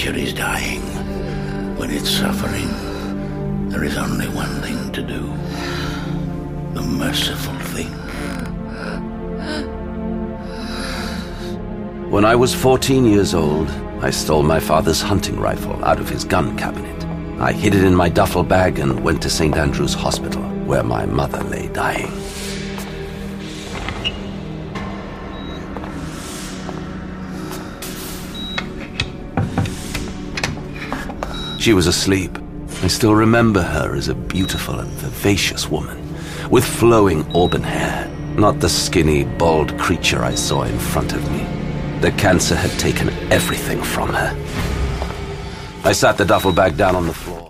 creature is dying, when it's suffering, there is only one thing to do. The merciful thing. When I was 14 years old, I stole my father's hunting rifle out of his gun cabinet. I hid it in my duffel bag and went to St. Andrew's Hospital, where my mother lay dying. She was asleep. I still remember her as a beautiful and vivacious woman, with flowing auburn hair, not the skinny, bald creature I saw in front of me. The cancer had taken everything from her. I sat the duffel bag down on the floor.